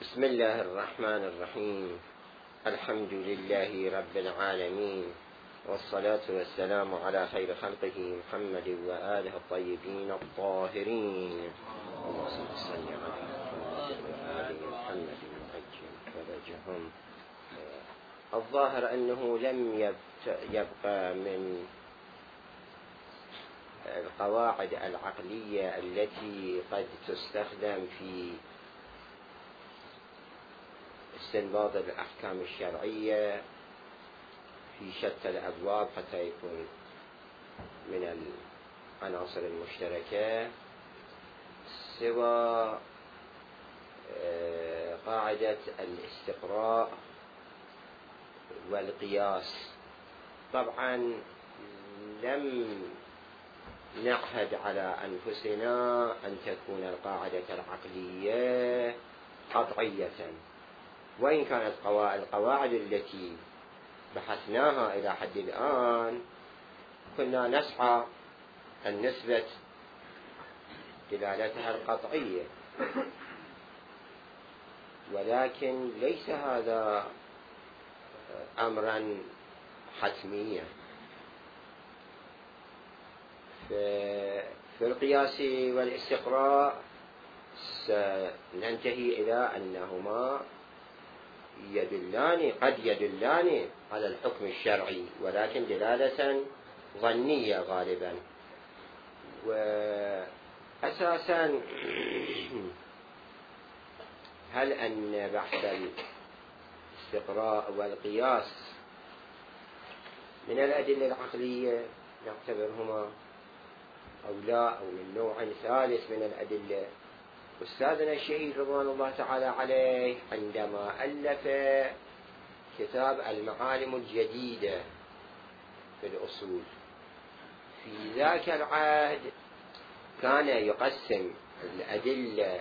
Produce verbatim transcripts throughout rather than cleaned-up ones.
بسم الله الرحمن الرحيم. الحمد لله رب العالمين، والصلاة والسلام على خير خلقه محمد وآله الطيبين الطاهرين. اللهم صل على محمد وآل محمد وعجل فرجهم. الظاهر أنه لم يبقى من القواعد العقلية التي قد تستخدم في استنباط الأحكام الشرعية في شتى الأبواب حتى يكون من العناصر المشتركة سوى قاعدة الاستقراء والقياس. طبعا لم نعهد على أنفسنا أن تكون القاعدة العقلية قطعية، وإن كانت القواعد التي بحثناها إلى حد الآن كنا نسعى أن نثبت دلالتها القطعية، ولكن ليس هذا أمرا حتميا. في القياس والاستقراء سننتهي إلى أنهما يدلان قد يدلان على الحكم الشرعي، ولكن دلالة ظنية غالبا. وأساسا هل أن بحث الاستقراء والقياس من الأدلة العقلية نعتبرهما أو لا، أو من نوع ثالث من الأدلة؟ أستاذنا الشهيد رضوان الله تعالى عليه عندما ألف كتاب المعالم الجديدة في الأصول في ذاك العهد كان يقسم الأدلة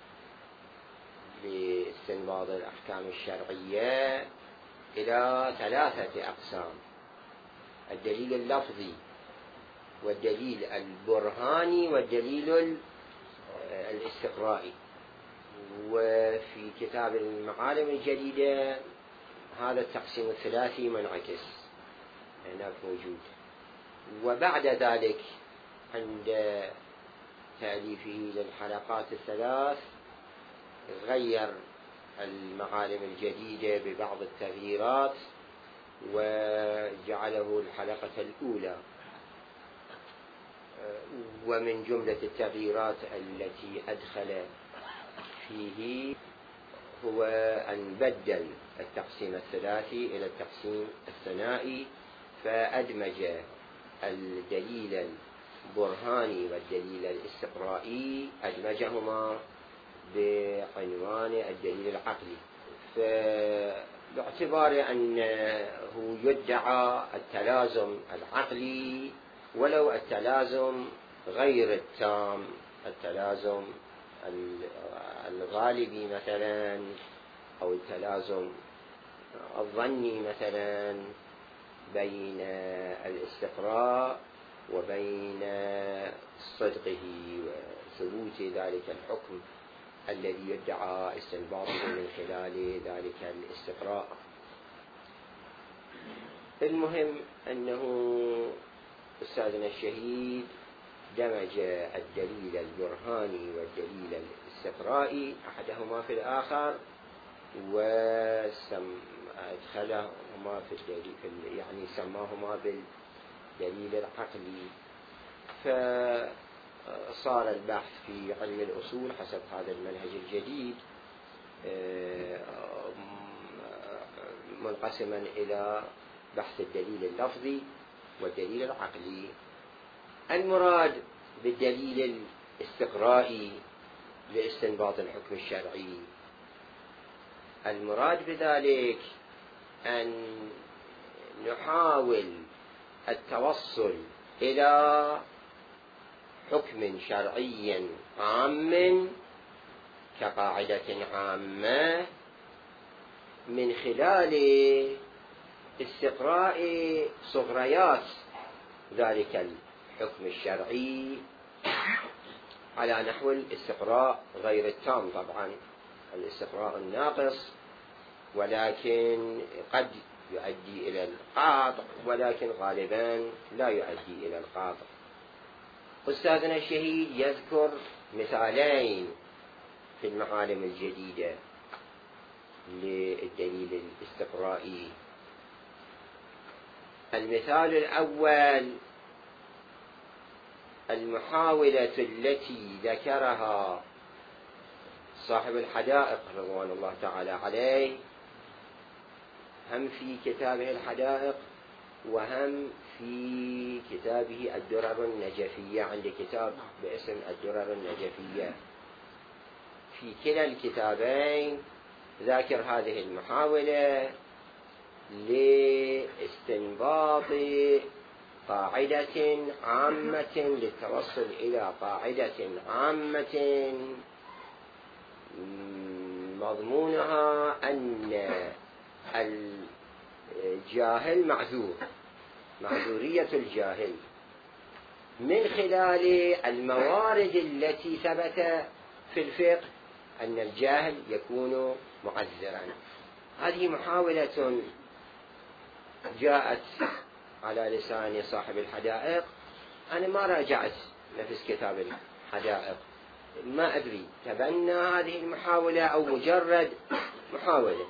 لاستنباط الأحكام الشرعية إلى ثلاثة أقسام: الدليل اللفظي والدليل البرهاني والدليل الاستقرائي. وفي كتاب المعالم الجديدة هذا التقسيم الثلاثي منعكس هناك موجود. وبعد ذلك عند تأليفه للحلقات الثلاث غير المعالم الجديدة ببعض التغييرات وجعله الحلقة الأولى. ومن جملة التغييرات التي أدخل فيه هو أن بدل التقسيم الثلاثي إلى التقسيم الثنائي، فأدمج الدليل البرهاني والدليل الاستقرائي، أدمجهما بعنوان الدليل العقلي. فباعتبار أنه يدعى التلازم العقلي ولو التلازم غير التام، التلازم الغالبي مثلا أو التلازم الظني مثلا بين الاستقراء وبين صدقه وثبوت ذلك الحكم الذي يدعى استنباطه من خلال ذلك الاستقراء. المهم أنه أستاذنا الشهيد دمج الدليل البرهاني والدليل الاستقرائي أحدهما في الآخر، وأدخلهما في الدليل يعني سماهما بالدليل العقلي. فصار البحث في علم الأصول حسب هذا المنهج الجديد منقسما إلى بحث الدليل اللفظي والدليل العقلي. المراد بالدليل الاستقرائي لاستنباط الحكم الشرعي، المراد بذلك أن نحاول التوصل إلى حكم شرعي عام كقاعدة عامة من خلال استقراء صغريات ذلك الحكم الشرعي على نحو الاستقراء غير التام طبعا، الاستقراء الناقص، ولكن قد يؤدي إلى القاطع، ولكن غالبا لا يؤدي إلى القاطع. أستاذنا الشهيد يذكر مثالين في المعالم الجديدة للدليل الاستقرائي. المثال الأول المحاولة التي ذكرها صاحب الحدائق رضوان الله تعالى عليه، هم في كتابه الحدائق وهم في كتابه الدرر النجفية، عند كتاب باسم الدرر النجفية. في كلا الكتابين ذاكر هذه المحاولة لاستنباط قاعدة عامة، للتوصل إلى قاعدة عامة مضمونها أن الجاهل معذور، معذورية الجاهل، من خلال الموارد التي ثبت في الفقه أن الجاهل يكون معذرا. هذه محاولة جاءت على لسان صاحب الحدائق. أنا ما راجعت نفس كتاب الحدائق، ما أدري تبنى هذه المحاولة أو مجرد محاولة،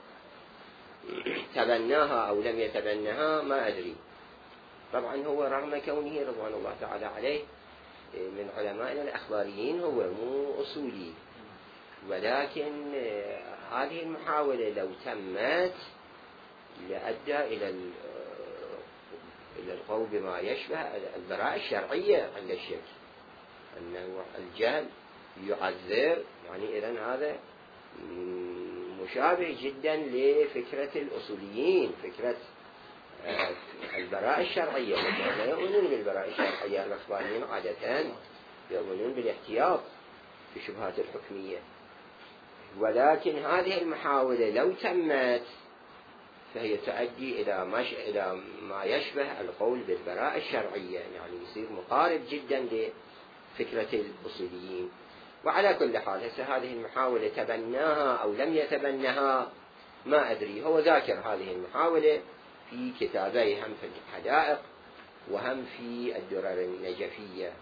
تبناها أو لم يتبنها ما أدري. طبعا هو رغم كونه رضوان الله تعالى عليه من علمائنا الأخباريين، هو مو أصولي، ولكن هذه المحاولة لو تمت لأدى إلى إلى القول بما يشبه البراءة الشرعية عند الشرك، أن الجهل يعذر. يعني إذن هذا مشابه جدا لفكرة الأصوليين، فكرة البراءة الشرعية. لا يؤمنون بالبراءة الشرعية، الأخباريين عادة يؤمنون بالاحتياط في شبهات الحكمية. ولكن هذه المحاولة لو تمت فهي تؤدي إلى ما إلى ما يشبه القول بالبراءة الشرعية، يعني يصير مقارب جدا لفكرة الأصوليين. وعلى كل حال هسه هذه المحاولة تبناها أو لم يتبنها ما أدري. هو ذاكر هذه المحاولة في كتابي، هم في الحدائق وهم في الدرر النجفية،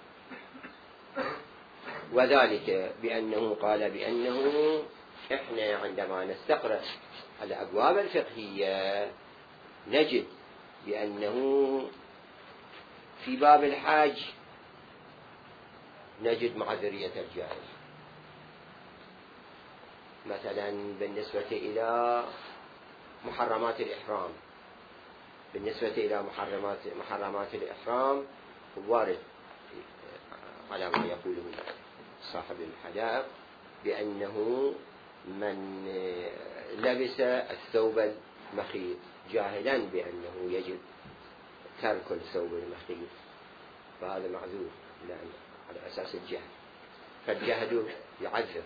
وذلك بأنه قال بأنه إحنا عندما نستقرأ الأبواب الفقهية نجد بأنه في باب الحج نجد معذرية الجاهل، مثلا بالنسبة إلى محرمات الإحرام. بالنسبة إلى محرمات محرمات الإحرام وارد على ما يقوله صاحب الحدائق بأنه من لبس الثوب المخيط جاهلا بأنه يجب ترك الثوب المخيط فهذا معذور، لأن على أساس الجهل، فالجهل يعذر.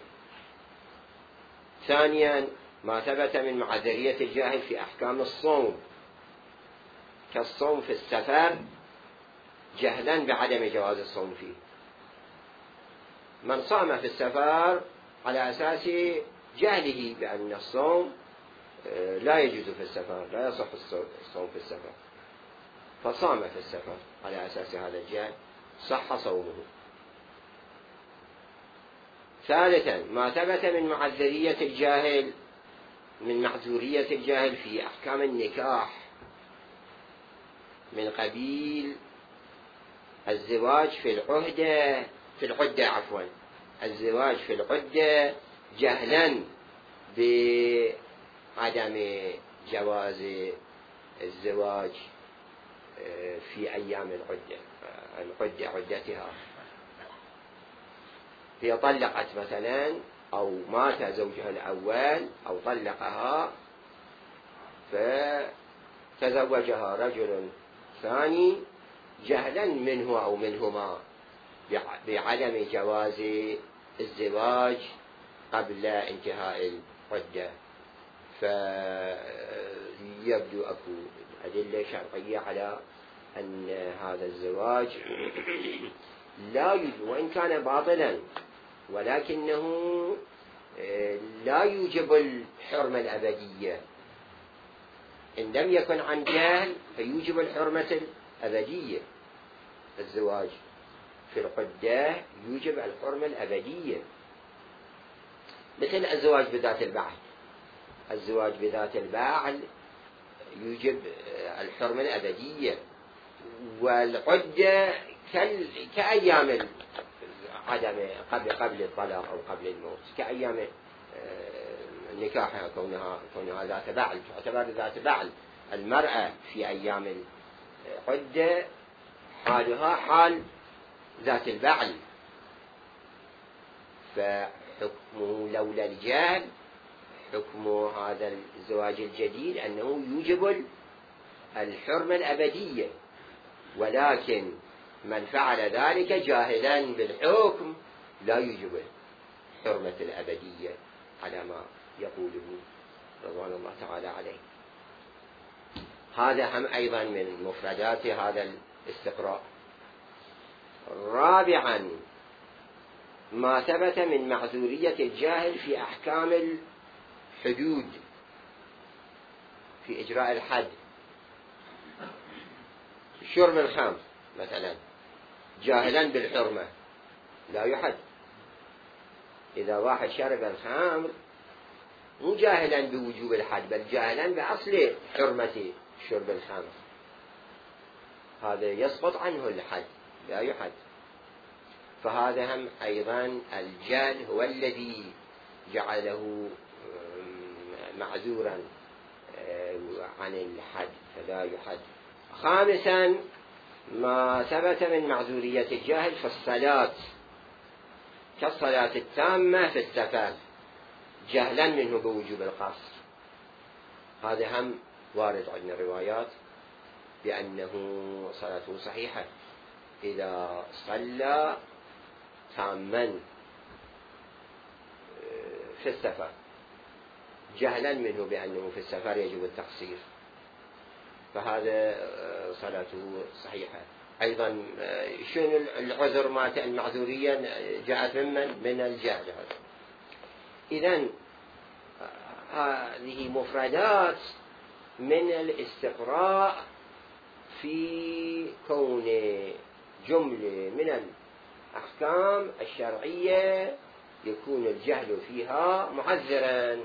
ثانيا ما ثبت من معذرية الجاهل في أحكام الصوم، كالصوم في السفر جهلا بعدم جواز الصوم فيه. من صام في السفر على أساس جهله بأن الصوم لا يجوز في السفر، لا يصح الصوم في السفر، فصام في السفر على أساس هذا الجهل، صح صومه. ثالثا ما ثبت من معذرية الجاهل من معذورية الجاهل في أحكام النكاح، من قبيل الزواج في العهدة في العدة عفوا الزواج في العدة جهلا بعدم جواز الزواج في أيام العدة العدة عدتها. هي طلقت مثلا أو مات زوجها الأول أو طلقها فتزوجها رجل ثاني جهلا منه أو منهما بعدم جواز الزواج قبل انتهاء العدة، فيبدو أكو أدلة شرعية على أن هذا الزواج لا يجوز وإن كان باطلا، ولكنه لا يوجب الحرمة الأبدية. إن لم يكن عن جهل فيوجب الحرمة الأبدية. الزواج في العدة يوجب الحرمة الأبدية، مثل الزواج بذات البعل. الزواج بذات البعل يوجب الحرمة الأبدية، والعدة كأيام عدم قبل قبل الطلاق أو قبل الموت، كأيام نكاحها كونها كونها ذات بعل، تعتبر ذات بعل. المرأة في أيام العدة حالها حال ذات البعل، فحكمه لولا الجهل حكم هذا الزواج الجديد أنه يوجب الحرمة الأبدية، ولكن من فعل ذلك جاهلا بالحكم لا يوجب الحرمة الأبدية على ما يقوله رضوان الله تعالى عليه. هذا هم أيضا من مفردات هذا الاستقراء. رابعا ما ثبت من معذورية الجاهل في أحكام الحدود، في إجراء الحد. شرب الخمر مثلا جاهلا بالحرمة لا يحد. إذا واحد شرب الخمر مو جاهلا بوجوب الحد، بل جاهلا بأصل حرمة شرب الخمر، هذا يسقط عنه الحد لا يحد. فهذا هم أيضا الجهل هو الذي جعله معذورا عن الحد فلا يحد. خامسا ما ثبت من معذورية الجاهل في الصلاة، كالصلاة التامة في السفر جهلا منه بوجوب القصر. هذا هم وارد عندنا روايات بأنه صلاته صحيحة إذا صلى تاما في السفر، جهلا منه بأنه في السفر يجب التقصير، فهذا صلاته صحيحة. أيضا شنو العذر مات المعذورية جاءت ممن من الجهل. إذن هذه مفردات من الاستقراء في كون جملة من الأحكام الشرعية يكون الجهل فيها معذرا،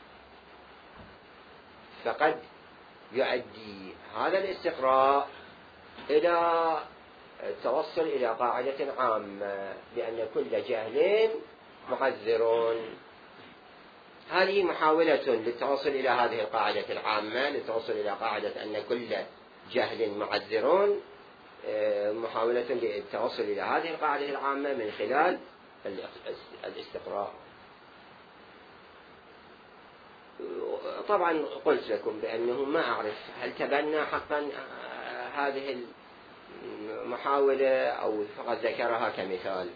فقد يؤدي هذا الاستقراء إلى التوصل إلى قاعدة عامة بأن كل جهل معذر. هذه محاولة للتوصل إلى هذه القاعدة العامة، للتوصل إلى قاعدة أن كل جهل معذر، محاولة للتوصل إلى هذه القاعدة العامة من خلال الاستقراء. طبعا قلت لكم بأنه ما أعرف هل تبنى حقا هذه المحاولة أو فقط ذكرها كمثال.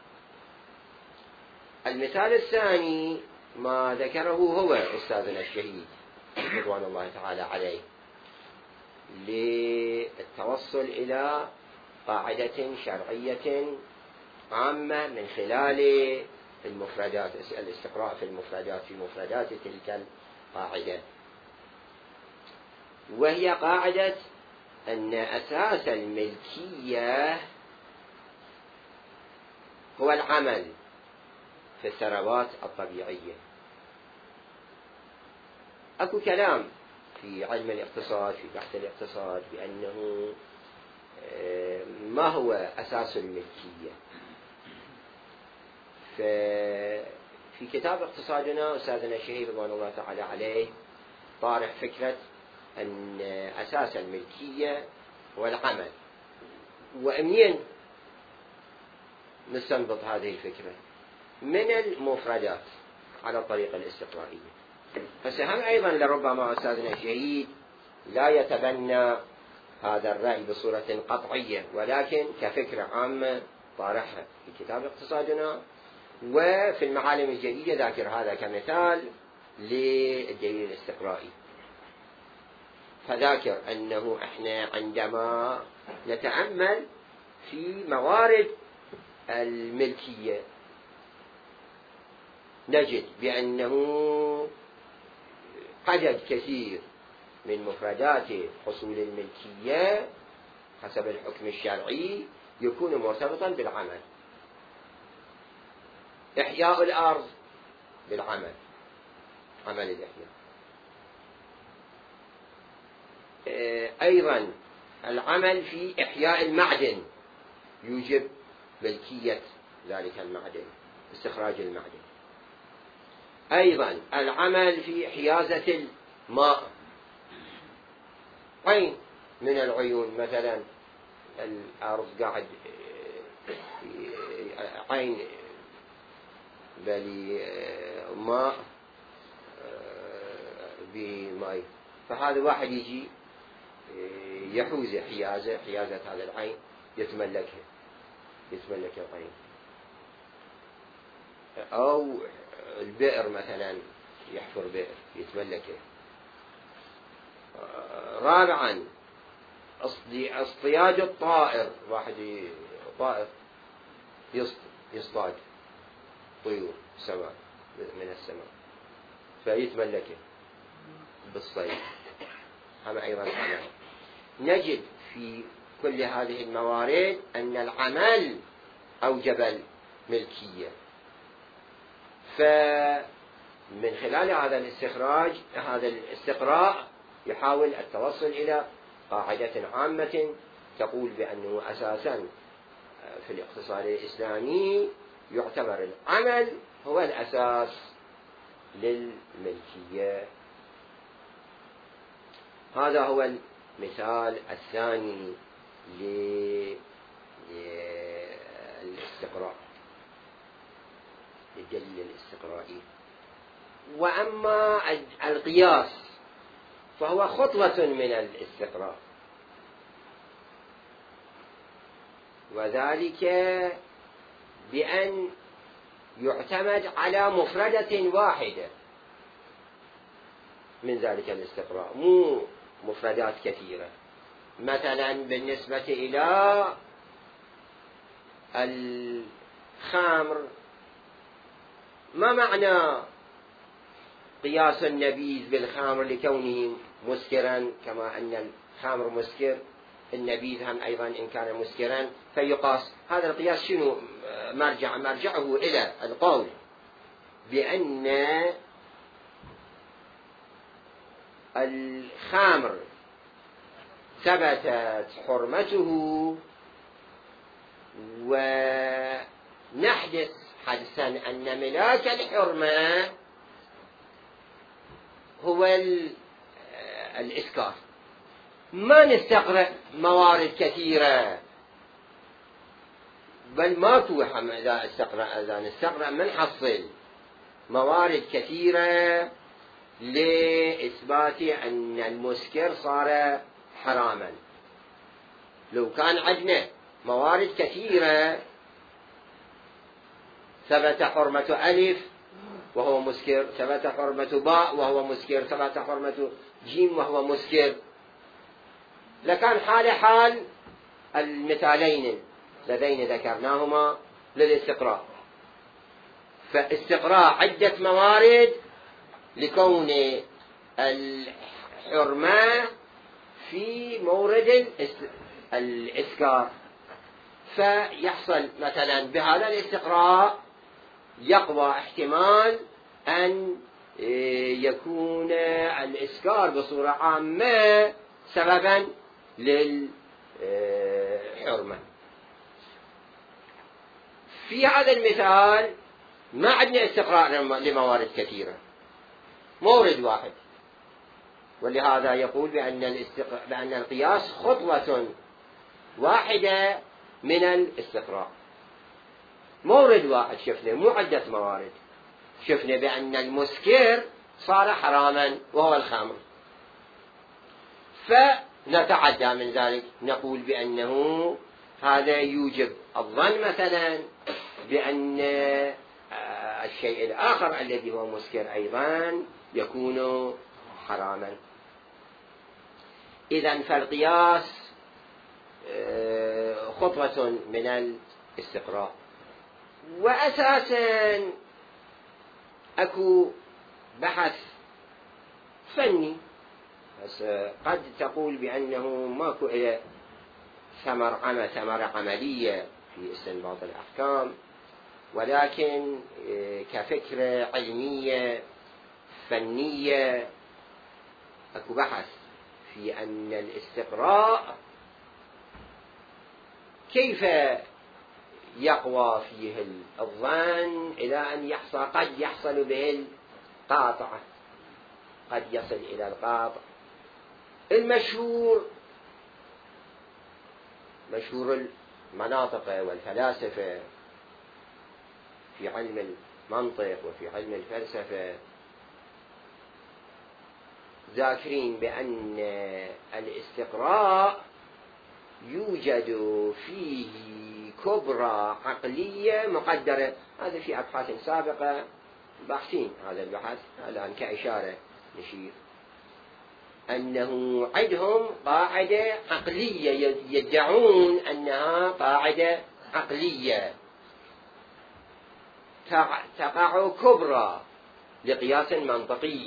المثال الثاني ما ذكره هو أستاذنا الشهيد رضوان الله تعالى عليه للتوصل إلى قاعدة شرعية عامة من خلال المفردات، الاستقراء في المفردات في مفردات تلك القاعدة، وهي قاعدة أن أساس الملكية هو العمل في الثروات الطبيعية. أكو كلام في علم الاقتصاد في بحث الاقتصاد بأنه ما هو أساس الملكية. في كتاب اقتصادنا أستاذنا الشهيد رضوان الله تعالى عليه طارح فكرة أن أساس الملكية هو العمل. ومنين نستنبط هذه الفكرة؟ من المفردات على الطريقة الاستقرائية. فسهم أيضا لربما أستاذنا الشهيد لا يتبنى هذا الرأي بصورة قطعية، ولكن كفكرة عامة طارحها في كتاب اقتصادنا، وفي المعالم الجديدة ذاكر هذا كمثال للدليل الاستقرائي. فذاكر أنه إحنا عندما نتأمل في موارد الملكية نجد بأنه عدد كثير من مفردات حصول الملكية حسب الحكم الشرعي يكون مرتبطا بالعمل. إحياء الأرض بالعمل، عمل الإحياء. أيضا العمل في إحياء المعدن يوجب ملكية ذلك المعدن، استخراج المعدن. أيضا العمل في حيازة الماء، عين من العيون مثلا الأرض قاعد عين بلي ماء بماء، فهذا واحد يجي يحوز حيازة حيازة هذا العين يتملكها يتملك العين. أو البئر مثلا يحفر بئر يتملكه. رابعا اصطياد الطائر، واحد طائر يصطاد طيور سماء من السماء فيتملكه بالصيد، هذا أيضا عمل. نجد في كل هذه الموارد أن العمل أوجب الملكية. فمن خلال هذا الاستخراج هذا الاستقراء يحاول التوصل إلى قاعدة عامة تقول بأنه أساسا في الاقتصاد الإسلامي يعتبر العمل هو الأساس للملكية. هذا هو المثال الثاني للاستقراء، للدليل الاستقرائي. وأما القياس فهو خطوة من الاستقراء، وذلك بأن يعتمد على مفردة واحدة من ذلك الاستقراء، مو مفردات كثيرة. مثلا بالنسبة إلى الخمر، ما معنى قياس النبيذ بالخمر لكونه مسكرا كما أن الخمر مسكر، النبيذ هم أيضا إن كان مسكرا فيقاس. هذا القياس شنو مرجع؟ مرجعه إلى القول بأن الخمر ثبتت حرمته ونحدث حدثا أن ملاك الحرمة هو الإسكار. ما نستقرأ موارد كثيرة، بل ما توهم إذا استقرأ إذا نستقرأ من حصل موارد كثيرة لإثبات أن المسكر صار حراما. لو كان عندنا موارد كثيرة ثبت حرمة ألف وهو مسكر، ثبت حرمة باء وهو مسكر، ثبت حرمة جيم وهو مسكر، لكان حال حال المثالين الذين ذكرناهما للاستقراء. فاستقراء عدة موارد لكون الحرمة في مورد الإسكار، فيحصل مثلا بهذا الاستقراء يقوى احتمال أن يكون الإسكار بصورة عامة سببا للحرمة. في هذا المثال ما عندنا استقراء لموارد كثيرة، مورد واحد، ولهذا يقول بأن, الاستق... بأن القياس خطوة واحدة من الاستقراء. مورد واحد شفنا، مو عدة موارد. شفنا بأن المسكر صار حراما وهو الخمر، فنتعدى من ذلك نقول بأنه هذا يوجب الظن مثلا بأن الشيء الآخر الذي هو مسكر أيضا يكون حراما. إذن فالقياس خطوة من الاستقراء. وأساسا أكو بحث فني، بس قد تقول بأنه ماكو إلى ثمر عمل ثمرة عملية في استنباط الأحكام، ولكن كفكرة علمية فنية أكو بحث في أن الاستقراء كيف يقوى فيه الظن إلى أن يحصل، قد يحصل به القاطع، قد يصل إلى القاطع. المشهور مشهور المناطق والفلاسفة في علم المنطق وفي علم الفلسفة ذاكرين بأن الاستقراء يوجد فيه كبرى عقلية مقدرة. هذا في أبحاث سابقة باحثين هذا البحث، الآن كإشارة نشير أنه عندهم قاعدة عقلية، يدعون أنها قاعدة عقلية تقع كبرى لقياس منطقي،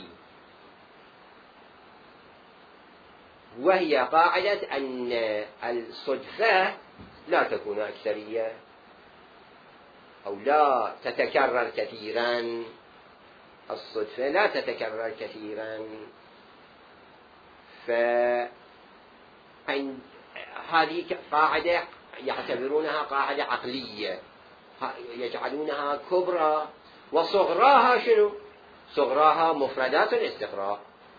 وهي قاعدة أن الصدفة لا تكون أكثرية أو لا تتكرر كثيرا. الصدفة لا تتكرر كثيرا، فهذه قاعدة يعتبرونها قاعدة عقلية، يجعلونها كبرى، وصغراها شنو؟ صغراها مفردات الاستقراء.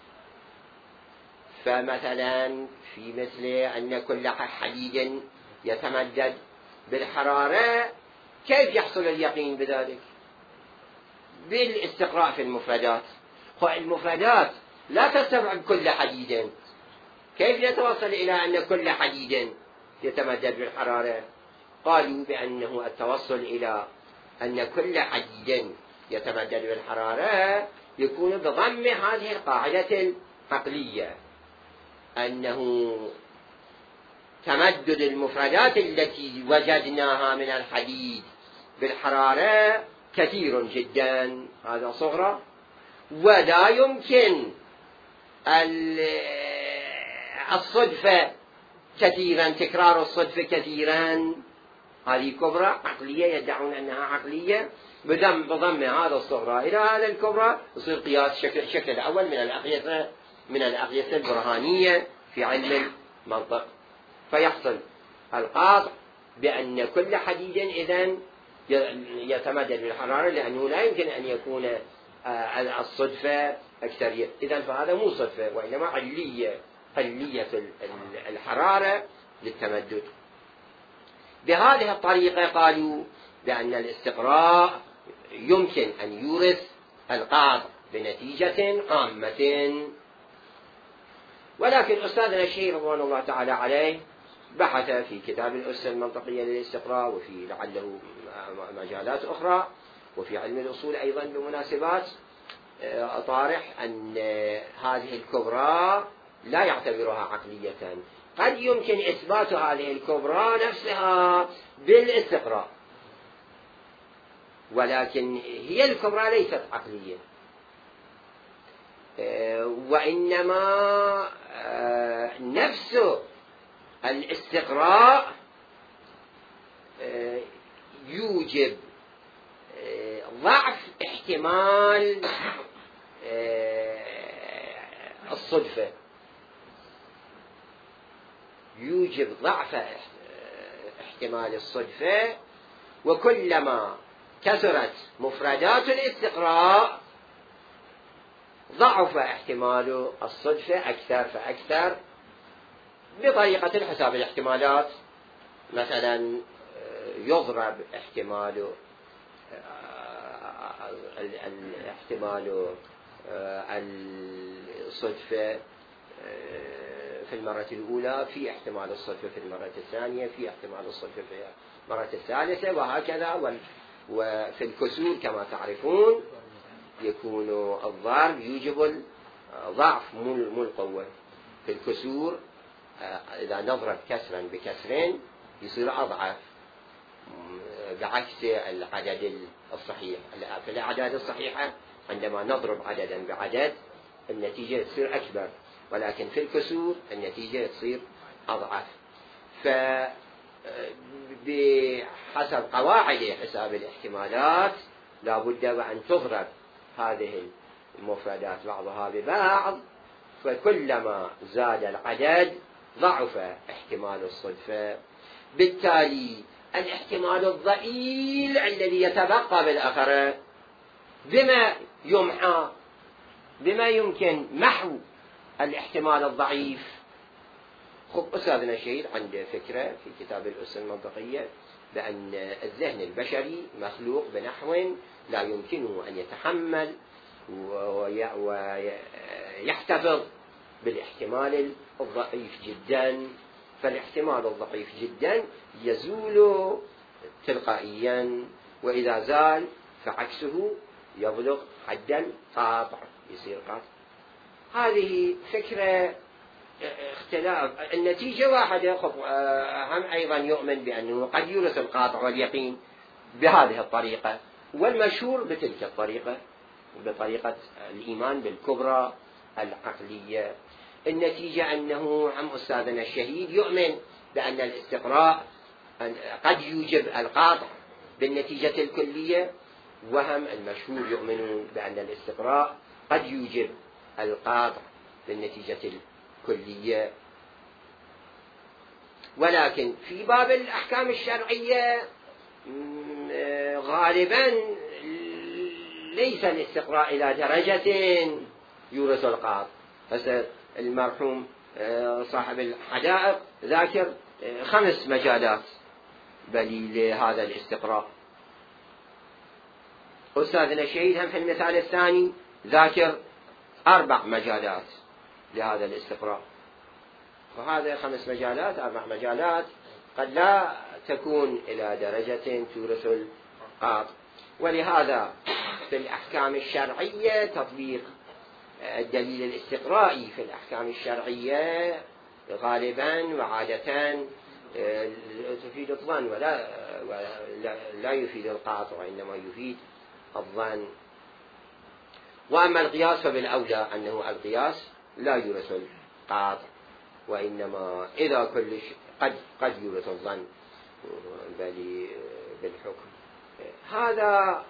فمثلا في مثل أن كل حديد يتمدد بالحرارة، كيف يحصل اليقين بذلك؟ بالاستقراء في المفردات. المفردات لا تستوعب كل حديد، كيف يتوصل إلى أن كل حديد يتمدد بالحرارة؟ قالوا بأنه التوصل إلى أن كل حديد يتمدد بالحرارة يكون بضم هذه القاعدة العقلية، أنه تمدد المفردات التي وجدناها من الحديد بالحرارة كثير جدا، هذا صغرى، ولا يمكن الصدفة كثيرا، تكرار الصدفة كثيرا، هذه كبرى عقلية، يدعون أنها عقلية. بضم بضم هذا الصغرى إلى هذا الكبرى يصير قياس شكل شكل الأول من الأقيسة من الأقيسة البرهانية في علم المنطق، فيحصل القاطع بأن كل حديد إذن يتمدد بالحرارة، لأنه لا يمكن أن يكون الصدفة أكثرية. إذن فهذا مو صدفة، وإنما علية، علية الحرارة للتمدد. بهذه الطريقة قالوا بأن الاستقراء يمكن أن يورث القاطع بنتيجة عامة. ولكن أستاذنا الشيخ رضوان الله تعالى عليه بحث في كتاب الأسس المنطقية للاستقراء، وفي لعله مجالات أخرى، وفي علم الأصول أيضا بمناسبات طارح، أن هذه الكبرى لا يعتبرها عقلية. قد يمكن إثبات هذه الكبرى نفسها بالاستقراء، ولكن هي الكبرى ليست عقلية، وإنما نفس الاستقراء يوجب ضعف احتمال الصدفة، يوجب ضعف احتمال الصدفة، وكلما كثرت مفردات الاستقراء ضعف احتمال الصدفة أكثر فأكثر بطريقة الحساب الاحتمالات. مثلا يضرب احتمال الاحتمال الصدفة في المرة الأولى في احتمال الصدفة في المرة الثانية في احتمال الصدفة في المرة الثالثة، وهكذا. وفي الكسور كما تعرفون يكون الضرب يوجب الضعف مو القوة. في الكسور إذا نضرب كسرا بكسرين يصير أضعف، بعكس العدد الصحيح. في الأعداد الصحيحة عندما نضرب عددا بعدد النتيجة تصير أكبر، ولكن في الكسور النتيجة تصير أضعف. فبحسب قواعد حساب الاحتمالات لا بد وأن تضرب هذه المفردات بعضها ببعض، فكلما زاد العدد ضعف احتمال الصدفة. بالتالي الاحتمال الضئيل الذي يتبقى بالآخرة بما يمحى، بما يمكن محو الاحتمال الضعيف. خب أستاذنا الشهيد عنده فكرة في كتاب الأس المنطقية بأن الذهن البشري مخلوق بنحو لا يمكنه أن يتحمل ويحتفظ بالاحتمال الضعيف جدا، فالاحتمال الضعيف جدا يزول تلقائيا، وإذا زال فعكسه يبلغ حد القاطع، يصير قاطع. هذه فكرة اختلاف، النتيجة واحدة. هم أيضا يؤمن بأنه قد يورث القاطع واليقين بهذه الطريقة، والمشهور بتلك الطريقة، بطريقة الإيمان بالكبرى العقلية. النتيجة أنه عم أستاذنا الشهيد يؤمن بأن الاستقراء قد يوجب القاطع بالنتيجة الكلية، وهم المشهور يؤمنون بأن الاستقراء قد يوجب القاطع بالنتيجة الكلية. ولكن في باب الأحكام الشرعية غالبا ليس الاستقراء إلى درجة يورث القاطع. هسه المرحوم صاحب الحدائق ذاكر خمس مجالات بل لهذا الاستقراء. أستاذنا الشهيد هم في المثال الثاني ذاكر أربع مجالات لهذا الاستقراء. وهذا خمس مجالات أربع مجالات قد لا تكون إلى درجة تورث القاطع. ولهذا في الأحكام الشرعية تطبيق الدليل الاستقرائي في الأحكام الشرعية غالبا وعادة تفيد الظن ولا لا يفيد القاطع، وإنما يفيد الظن. وأما القياس فبالأولى أنه القياس لا يورث القاطع، وإنما إذا كل قد قد يورث الظن بل بالحكم. هذا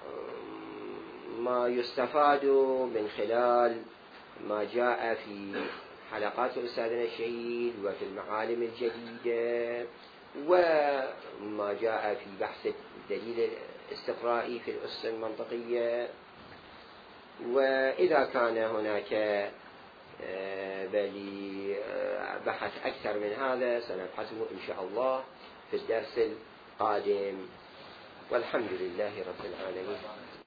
ما يستفاد من خلال ما جاء في حلقات أستاذنا الشهيد وفي المعالم الجديدة، وما جاء في بحث الدليل الاستقرائي في الأس المنطقية. وإذا كان هناك بل بحث أكثر من هذا سنبحثه إن شاء الله في الدرس القادم، والحمد لله رب العالمين.